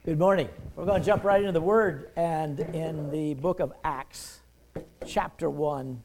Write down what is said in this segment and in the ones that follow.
Good morning. We're going to jump right into the Word, and in the book of Acts, chapter 1.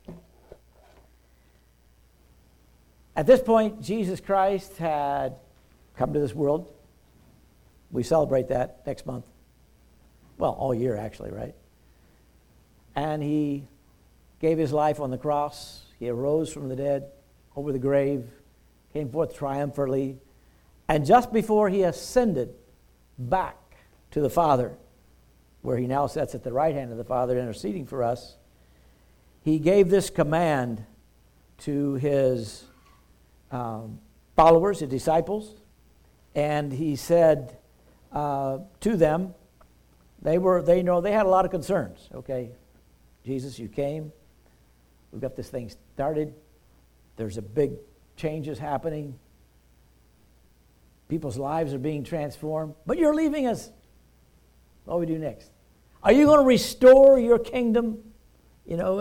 At this point, Jesus Christ had come to this world. We celebrate that next month. Well, all year actually, right? And he gave his life on the cross. He arose from the dead, over the grave, came forth triumphantly. And just before he ascended back to the Father, where he now sits at the right hand of the Father interceding for us, he gave this command to his followers, his disciples, and he said to them, they had a lot of concerns. Okay, Jesus, you came. We've got this thing started. There's a big changes happening. People's lives are being transformed, but you're leaving us. What do we do next? Are you going to restore your kingdom? You know,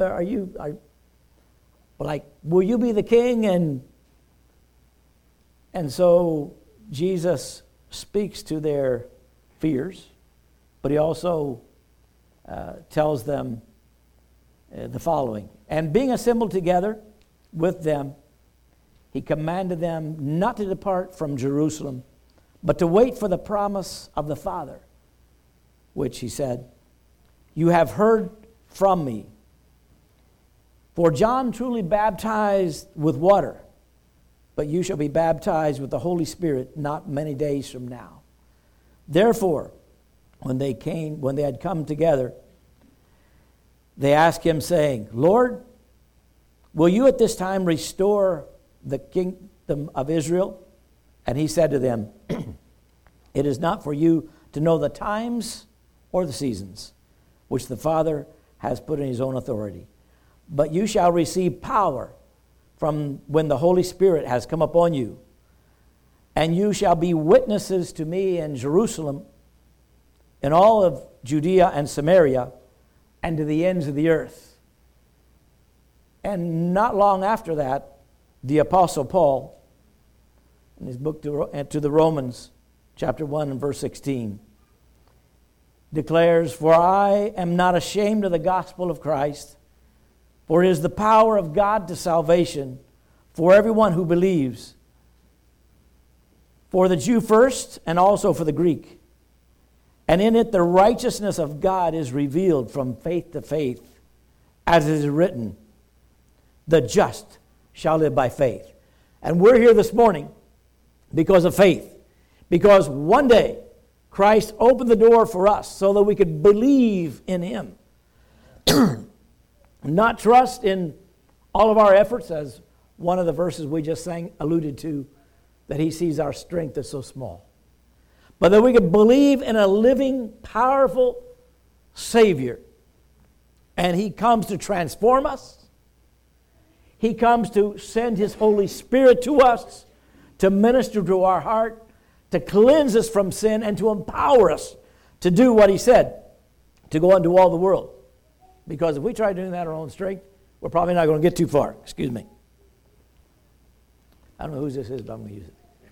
will you be the king? And so Jesus speaks to their fears, but he also tells them the following. And being assembled together with them, he commanded them not to depart from Jerusalem, but to wait for the promise of the Father, which he said, you have heard from me. For John truly baptized with water, but you shall be baptized with the Holy Spirit not many days from now. Therefore, when they had come together, they asked him, saying, Lord, will you at this time restore the kingdom of Israel? And he said to them, it is not for you to know the times or the seasons which the Father has put in his own authority. But you shall receive power from when the Holy Spirit has come upon you. And you shall be witnesses to me in Jerusalem, in all of Judea and Samaria, and to the ends of the earth. And not long after that, the Apostle Paul, in his book to the Romans, chapter 1 and verse 16, declares, for I am not ashamed of the gospel of Christ, for it is the power of God to salvation for everyone who believes, for the Jew first and also for the Greek. And in it the righteousness of God is revealed from faith to faith, as it is written, the just shall live by faith. And we're here this morning because of faith. Because one day, Christ opened the door for us so that we could believe in him. Not trust in all of our efforts, as one of the verses we just sang alluded to, that he sees our strength is so small. But that we could believe in a living, powerful Savior. And he comes to transform us. He comes to send his Holy Spirit to us, to minister to our heart, to cleanse us from sin, and to empower us to do what he said, to go into all the world. Because if we try doing that our own strength, we're probably not going to get too far. Excuse me. I don't know whose this is, but I'm going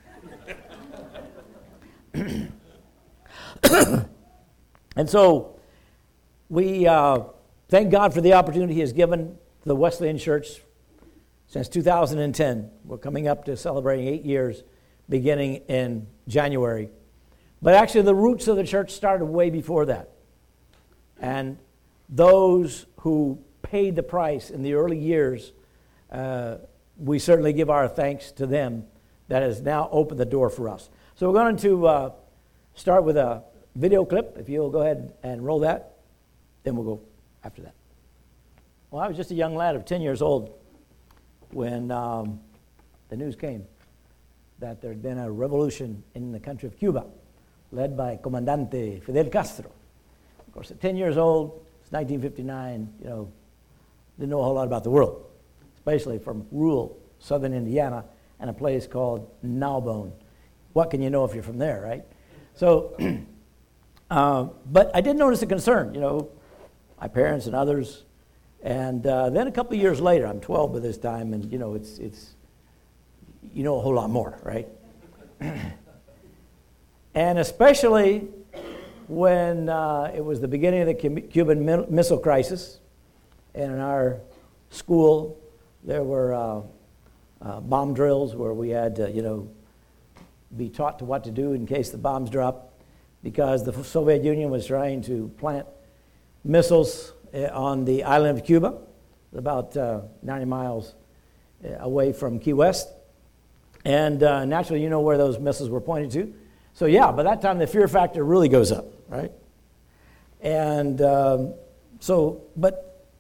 to use it. And so we thank God for the opportunity he has given the Wesleyan Church since 2010. We're coming up to celebrating 8 years beginning in January. But actually the roots of the church started way before that. And those who paid the price in the early years, we certainly give our thanks to them that has now opened the door for us. So we're going to start with a video clip. If you'll go ahead and roll that, then we'll go after that. Well, I was just a young lad of 10 years old when the news came that there had been a revolution in the country of Cuba, led by Comandante Fidel Castro. Of course, at 10 years old, it's 1959, didn't know a whole lot about the world, especially from rural southern Indiana and a place called Narbonne. What can you know if you're from there, right? So, but I did notice a concern, my parents and others. And then a couple of years later, I'm 12 by this time, and it's a whole lot more, right? And especially when it was the beginning of the Cuban Missile Crisis. And in our school, there were bomb drills where we had to, be taught to what to do in case the bombs dropped, because the Soviet Union was trying to plant missiles on the island of Cuba, about 90 miles away from Key West. And naturally, you know where those missiles were pointed to. So yeah, by that time, the fear factor really goes up, right? And but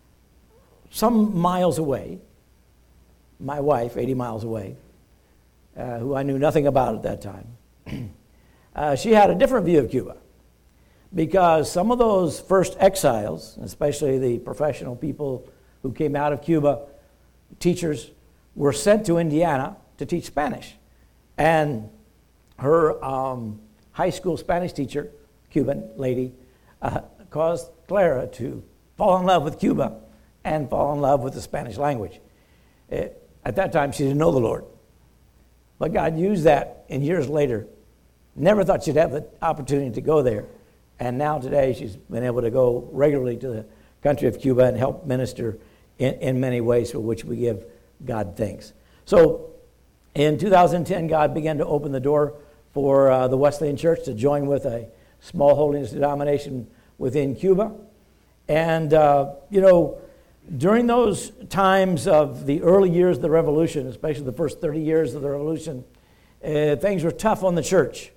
some miles away, my wife, 80 miles away, who I knew nothing about at that time, she had a different view of Cuba, because some of those first exiles, especially the professional people who came out of Cuba, teachers, were sent to Indiana to teach Spanish. And her high school Spanish teacher, Cuban lady, caused Clara to fall in love with Cuba and fall in love with the Spanish language. At that time, she didn't know the Lord. But God used that, and years later, never thought she'd have the opportunity to go there. And now today, she's been able to go regularly to the country of Cuba and help minister in many ways for which we give God thanks. So in 2010, God began to open the door for the Wesleyan Church to join with a small holiness denomination within Cuba. And, during those times of the early years of the revolution, especially the first 30 years of the revolution, things were tough on the church.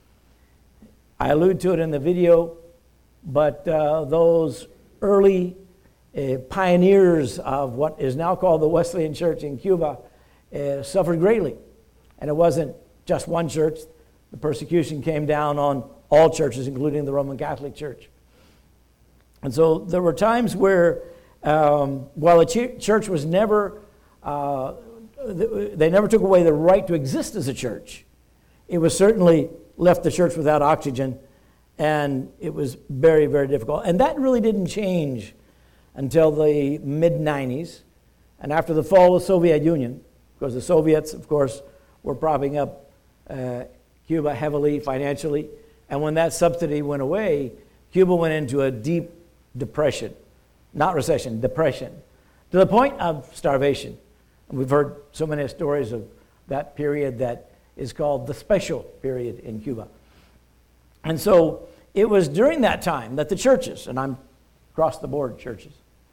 I allude to it in the video, but those early pioneers of what is now called the Wesleyan Church in Cuba suffered greatly. And it wasn't just one church. The persecution came down on all churches, including the Roman Catholic Church. And so there were times where, while the church was never, they never took away the right to exist as a church, it was certainly left the church without oxygen, and it was very, very difficult. And that really didn't change until the mid-90s, and after the fall of the Soviet Union, because the Soviets, of course, were propping up Cuba heavily financially, and when that subsidy went away, Cuba went into a deep depression, not recession, depression, to the point of starvation. And we've heard so many stories of that period that is called the special period in Cuba. And so it was during that time that the churches, and I'm across the board churches,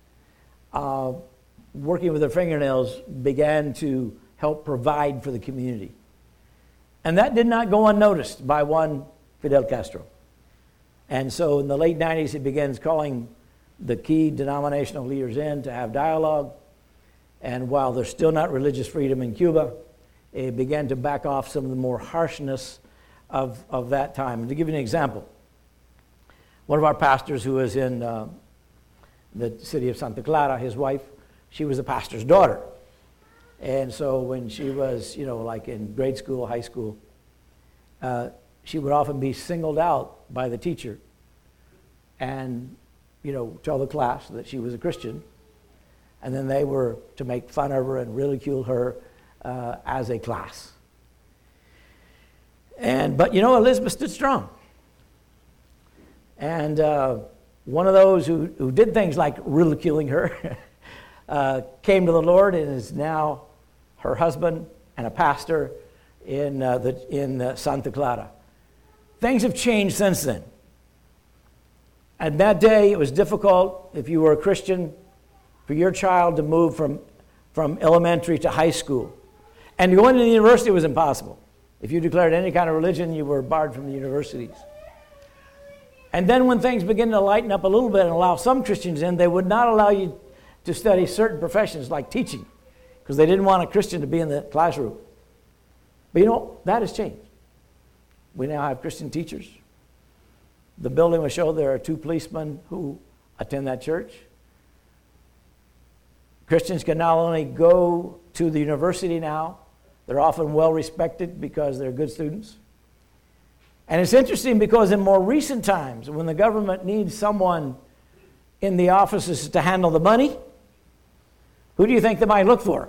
working with their fingernails, began to help provide for the community. And that did not go unnoticed by one Fidel Castro. And so in the late 90s, he begins calling the key denominational leaders in to have dialogue. And while there's still not religious freedom in Cuba, it began to back off some of the more harshness of that time. And to give you an example, one of our pastors who was in the city of Santa Clara, his wife, she was a pastor's daughter. And so when she was, like in grade school, high school, she would often be singled out by the teacher and, tell the class that she was a Christian. And then they were to make fun of her and ridicule her as a class. But Elizabeth stood strong. And one of those who did things like ridiculing her came to the Lord and is now her husband and a pastor in Santa Clara. Things have changed since then. And that day, it was difficult, if you were a Christian, for your child to move from elementary to high school. And going to the university was impossible. If you declared any kind of religion, you were barred from the universities. And then when things began to lighten up a little bit and allow some Christians in, they would not allow you to study certain professions like teaching, because they didn't want a Christian to be in the classroom. But that has changed. We now have Christian teachers. The building will show there are 2 policemen who attend that church. Christians can not only go to the university now, they're often well respected because they're good students. And it's interesting because in more recent times, when the government needs someone in the offices to handle the money, who do you think they might look for?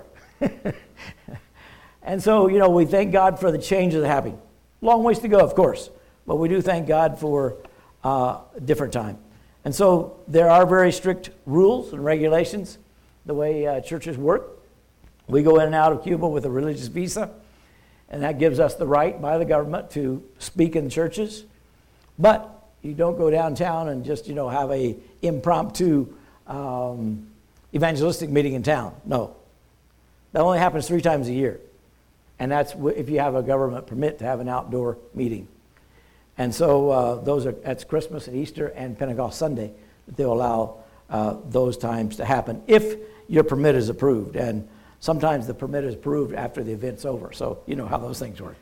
And so, we thank God for the changes that are happening. Long ways to go, of course, but we do thank God for different time. And so there are very strict rules and regulations the way churches work. We go in and out of Cuba with a religious visa, and that gives us the right by the government to speak in churches. But you don't go downtown and just, have a impromptu evangelistic meeting in town. No. That only happens 3 times a year. And that's if you have a government permit to have an outdoor meeting. And so that's Christmas and Easter and Pentecost Sunday that they'll allow those times to happen if your permit is approved. And sometimes the permit is approved after the event's over. So you know how those things work.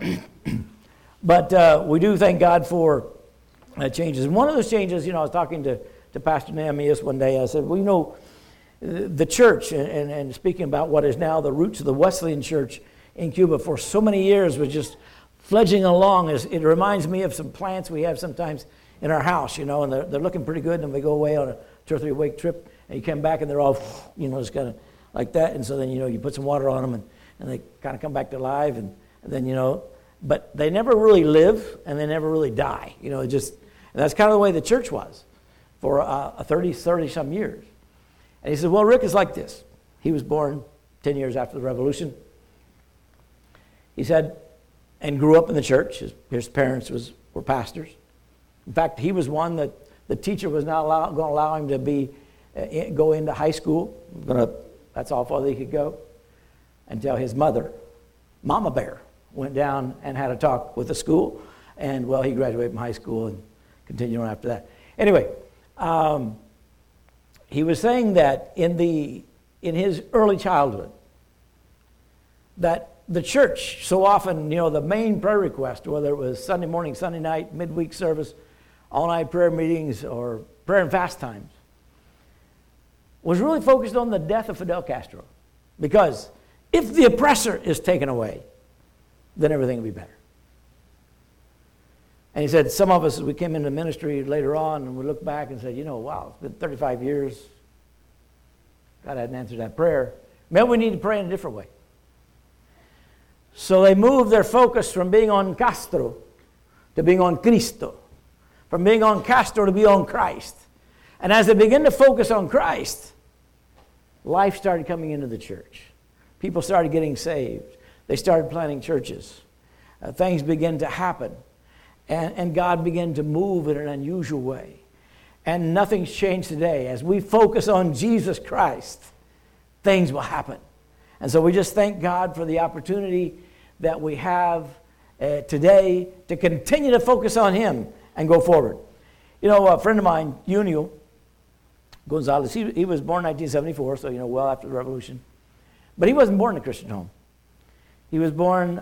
But we do thank God for changes. And one of those changes, I was talking to Pastor Nehemias one day. I said, well, the church, and speaking about what is now the roots of the Wesleyan Church in Cuba for so many years was just fledging along. It reminds me of some plants we have sometimes in our house, and they're looking pretty good, and we go away on a 2 or 3 week trip, and you come back and they're all, just kind of like that, and so then, you put some water on them, and they kind of come back to life, and then, but they never really live, and they never really die, and that's kind of the way the church was for 30-some years. And he said, well, Rick is like this. He was born 10 years after the Revolution. He said, and grew up in the church. His parents were pastors. In fact, he was one that the teacher was not going to allow him to go into high school. That's all far he could go. Until his mother, Mama Bear, went down and had a talk with the school. And, he graduated from high school and continued on after that. Anyway, he was saying that in his early childhood, that the church, so often, the main prayer request, whether it was Sunday morning, Sunday night, midweek service, all-night prayer meetings, or prayer and fast times, was really focused on the death of Fidel Castro. Because if the oppressor is taken away, then everything will be better. And he said, some of us, as we came into ministry later on, and we looked back and said, wow, it's been 35 years. God hadn't answered that prayer. Maybe we need to pray in a different way. So they moved their focus from being on Castro to being on Cristo. From being on Castro to be on Christ. And as they began to focus on Christ, life started coming into the church. People started getting saved. They started planting churches. Things began to happen. And God began to move in an unusual way. And nothing's changed today. As we focus on Jesus Christ, things will happen. And so we just thank God for the opportunity that we have today to continue to focus on Him and go forward. A friend of mine, Junio Gonzalez, he was born in 1974, so, well after the Revolution. But he wasn't born in a Christian home. He was born,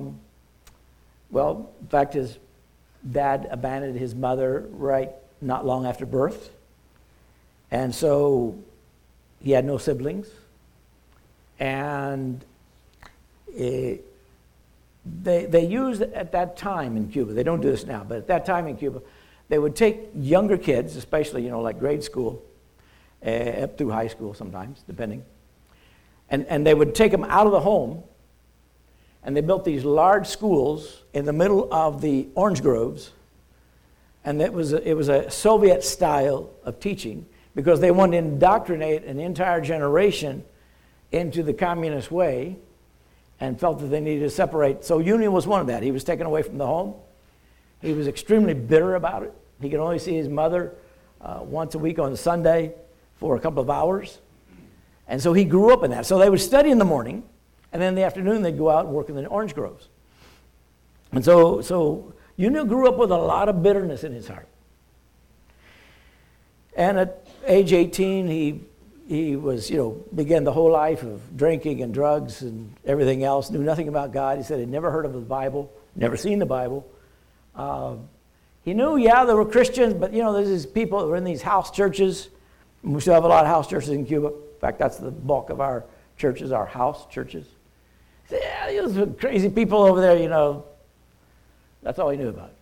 in fact, his dad abandoned his mother not long after birth. And so he had no siblings. And they used at that time in Cuba, they don't do this now, but at that time in Cuba, they would take younger kids, especially, like grade school, up through high school sometimes, depending. And they would take them out of the home, and they built these large schools in the middle of the orange groves. And it was a Soviet style of teaching because they wanted to indoctrinate an entire generation into the communist way and felt that they needed to separate. So Union was one of that. He was taken away from the home. He was extremely bitter about it. He could only see his mother once a week on Sunday for a couple of hours. And so he grew up in that. So they would study in the morning, and then in the afternoon they'd go out and work in the orange groves. And so Union grew up with a lot of bitterness in his heart. And at age 18, he was, began the whole life of drinking and drugs and everything else, knew nothing about God. He said he'd never heard of the Bible, never seen the Bible. He knew, there were Christians, but, there's these people that were in these house churches. We still have a lot of house churches in Cuba. In fact, that's the bulk of our churches, our house churches. Those crazy people over there, That's all he knew about it.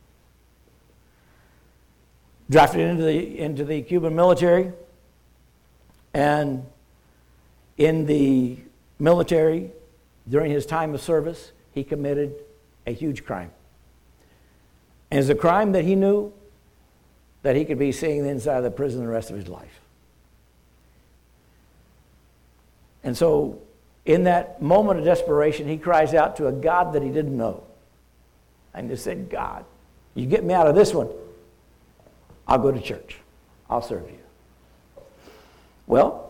Drafted into the Cuban military. And in the military, during his time of service, he committed a huge crime. And it's a crime that he knew that he could be seeing the inside of the prison the rest of his life. And so, in that moment of desperation, he cries out to a God that he didn't know. And just said, God, you get me out of this one, I'll go to church. I'll serve you. Well,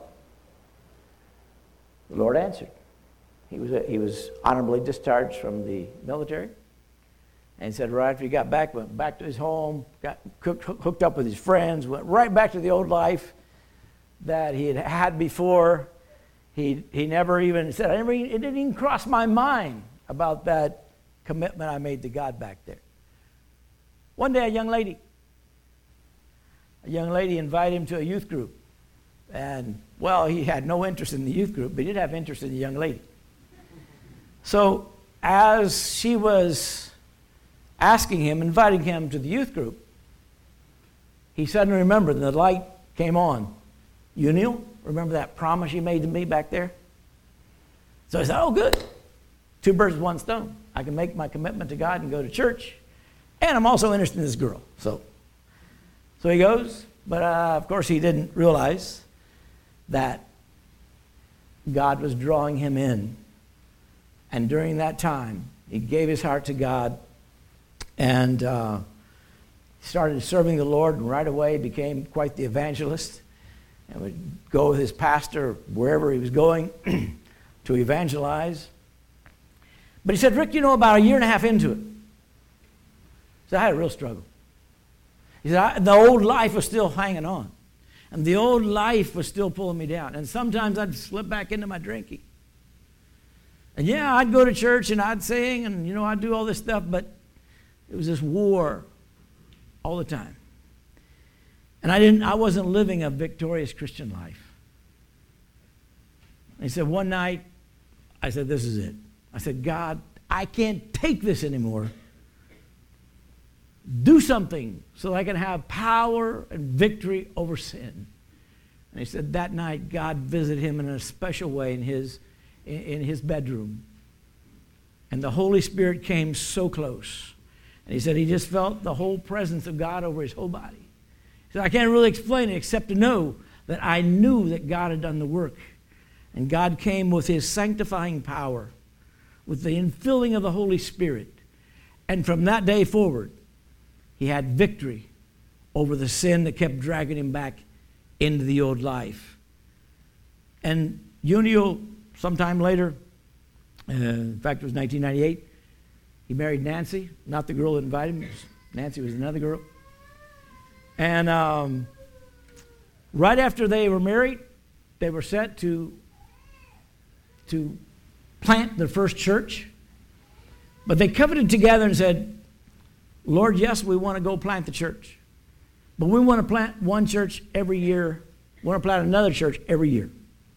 the Lord answered. He was honorably discharged from the military. And he said right after he got back, went back to his home, got hooked up with his friends, went right back to the old life that he had before. He never even said, it didn't even cross my mind about that commitment I made to God back there. One day a young lady invited him to a youth group. And, well, he had no interest in the youth group, but he did have interest in the young lady. So as she was inviting him to the youth group, he suddenly remembered, and the light came on. Uniel, remember that promise you made to me back there? So he said, oh, good. 2 birds with 1 stone. I can make my commitment to God and go to church, and I'm also interested in this girl. So he goes, but of course he didn't realize that God was drawing him in. And during that time, he gave his heart to God and started serving the Lord, and right away became quite the evangelist and would go with his pastor wherever he was going to evangelize. But he said, Rick, about a year and a half into it, he said, I had a real struggle. He said, the old life was still hanging on. And the old life was still pulling me down. And sometimes I'd slip back into my drinking. And yeah, I'd go to church and I'd sing and, I'd do all this stuff, but it was this war all the time. And I wasn't living a victorious Christian life. And he said, one night, I said, this is it. I said, God, I can't take this anymore. Do something so I can have power and victory over sin. And he said that night God visited him in a special way in his bedroom. And the Holy Spirit came so close. And he said he just felt the whole presence of God over his whole body. He said, I can't really explain it except to know that I knew that God had done the work. And God came with his sanctifying power, with the infilling of the Holy Spirit. And from that day forward, he had victory over the sin that kept dragging him back into the old life. And Uniel, sometime later, in fact, it was 1998, he married Nancy, not the girl that invited him. Nancy was another girl. And right after they were married, they were set to plant their first church. But they covenanted together and said, Lord, yes, we want to go plant the church. But we want to plant one church every year. We want to plant another church every year.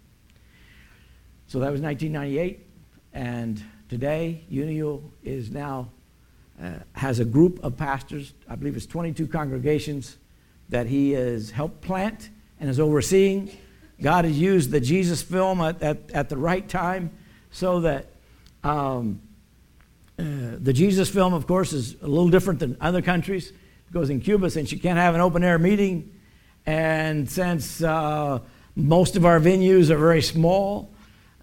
So that was 1998. And today, Uniel is now, has a group of pastors. I believe it's 22 congregations that he has helped plant and is overseeing. God has used the Jesus film at the right time so that the Jesus film, of course, is a little different than other countries. It goes in Cuba since you can't have an open-air meeting. And since most of our venues are very small,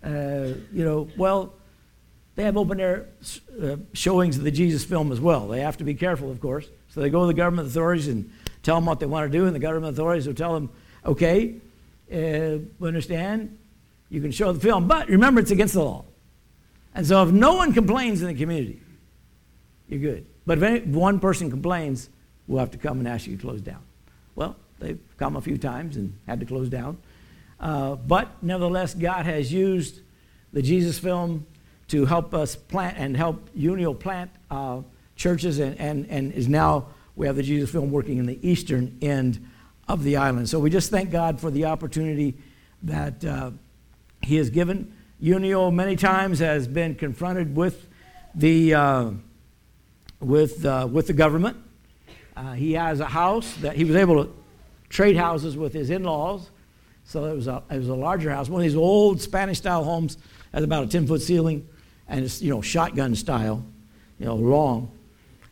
they have open-air showings of the Jesus film as well. They have to be careful, of course. So they go to the government authorities and tell them what they want to do, and the government authorities will tell them, okay, we understand, you can show the film, but remember, it's against the law. And so if no one complains in the community, you're good. But if one person complains, we'll have to come and ask you to close down. Well, they've come a few times and had to close down. But nevertheless, God has used the Jesus film to help us plant and help Uniel plant churches, and is now, we have the Jesus film working in the eastern end of the island. So we just thank God for the opportunity that he has given. Uniel many times has been confronted with the government. He has a house that he was able to trade houses with his in-laws, so it was a larger house. One of these old Spanish-style homes has about a 10-foot ceiling, and it's shotgun style, long.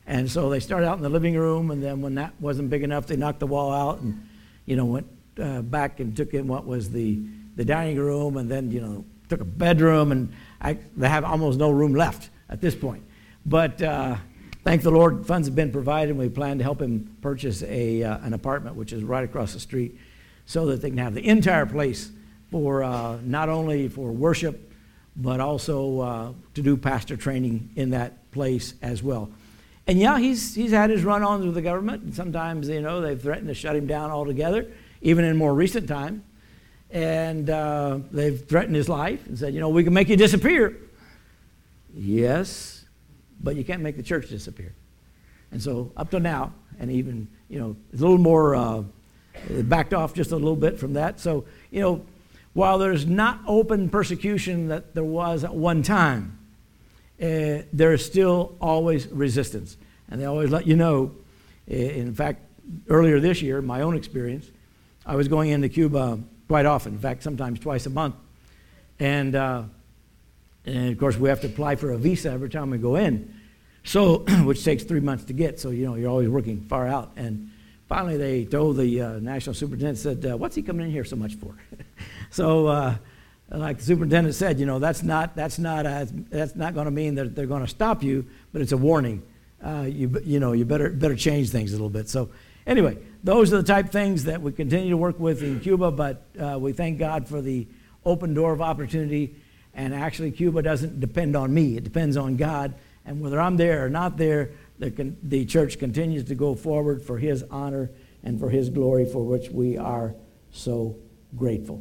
And so they started out in the living room, and then when that wasn't big enough, they knocked the wall out and, went back and took in what was the dining room, and then, took a bedroom, and they have almost no room left at this point. But thank the Lord, funds have been provided, and we plan to help him purchase an apartment, which is right across the street, so that they can have the entire place for not only for worship, but also to do pastor training in that place as well. And yeah, he's had his run-ons with the government, and sometimes, they've threatened to shut him down altogether, even in more recent time. And they've threatened his life and said, we can make you disappear. Yes, but you can't make the church disappear. And so up to now, and even, it's a little more, backed off just a little bit from that. So, while there's not open persecution that there was at one time, there is still always resistance. And they always let you know. In fact, earlier this year, my own experience, I was going into Cuba quite often. In fact, sometimes twice a month. And of course, we have to apply for a visa every time we go in, so which takes 3 months to get. So, you're always working far out. And finally, they told the national superintendent, said, what's he coming in here so much for? So, like the superintendent said, that's not going to mean that they're going to stop you, but it's a warning. You better change things a little bit. So, anyway, those are the type of things that we continue to work with in Cuba, but we thank God for the open door of opportunity. And actually, Cuba doesn't depend on me. It depends on God. And whether I'm there or not there, the church continues to go forward for his honor and for his glory, for which we are so grateful.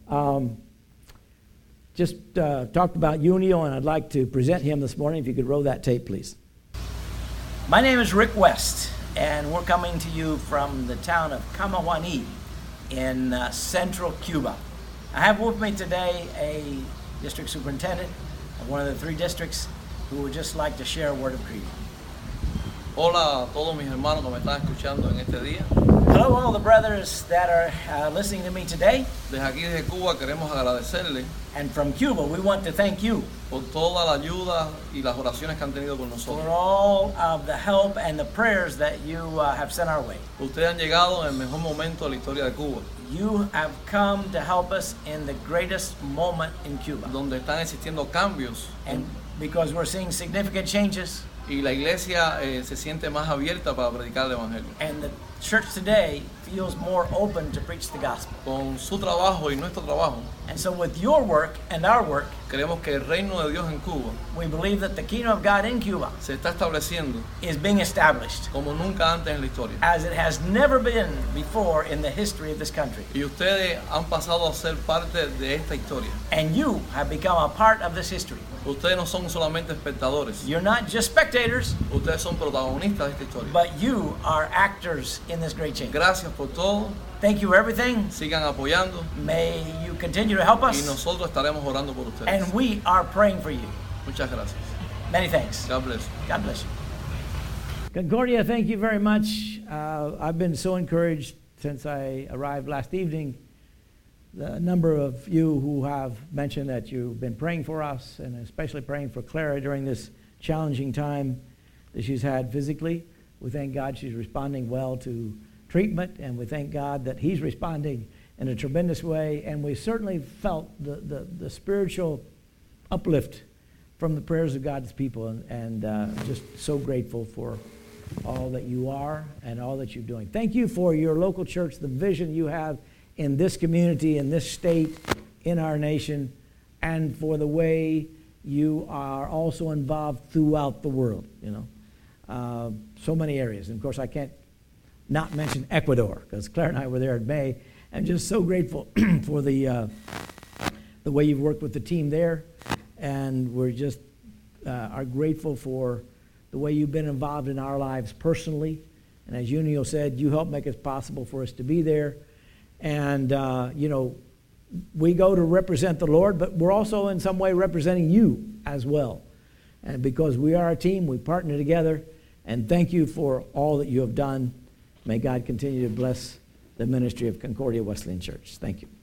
Just talked about Unio, and I'd like to present him this morning. If you could roll that tape, please. My name is Rick West, and we're coming to you from the town of Camahuaní in central Cuba. I have with me today a district superintendent of one of the 3 districts who would just like to share a word of greeting. Hola a todos mis hermanos que me están escuchando en este día. Hello, all the brothers that are listening to me today. Desde aquí, desde Cuba, queremos agradecerle And from Cuba, we want to thank you por toda la ayuda y las oraciones que han tenido con for nosotros. all of the help and the prayers that you have sent our way. Ustedes han llegado en el mejor momento de la historia de Cuba, You have come to help us in the greatest moment in Cuba. donde están existiendo cambios And because we're seeing significant changes, y la iglesia se siente más abierta para predicar el evangelio. and the church today feels more open to preach the gospel. Con su trabajo y nuestro trabajo, And so with your work and our work, creemos que el reino de Dios en Cuba we believe that the kingdom of God in Cuba se está estableciendo is being established como nunca antes en la historia. as it has never been before in the history of this country. Y ustedes han pasado a ser parte de esta historia. And you have become a part of this history. Ustedes no son solamente espectadores, You're not just spectators, ustedes son protagonistas de esta historia. but you are actors in this great change. Gracias por todo, Thank you for everything. sigan apoyando May you continue to help y us. nosotros estaremos orando por ustedes. And we are praying for you. Muchas gracias. Many thanks. God bless. God bless you. Concordia, thank you very much. I've been so encouraged since I arrived last evening. The number of you who have mentioned that you've been praying for us, and especially praying for Clara during this challenging time that she's had physically. We thank God she's responding well to treatment, and we thank God that he's responding in a tremendous way. And we certainly felt the spiritual uplift from the prayers of God's people, and just so grateful for all that you are and all that you're doing. Thank you for your local church, the vision you have in this community, in this state, in our nation, and for the way you are also involved throughout the world, so many areas. And of course, I can't not mention Ecuador, because Claire and I were there in May, and just so grateful for the way you've worked with the team there, and we're just are grateful for the way you've been involved in our lives personally. And as Unio said, you help make it possible for us to be there. And, we go to represent the Lord, but we're also in some way representing you as well. And because we are a team, we partner together. And thank you for all that you have done. May God continue to bless the ministry of Concordia Wesleyan Church. Thank you.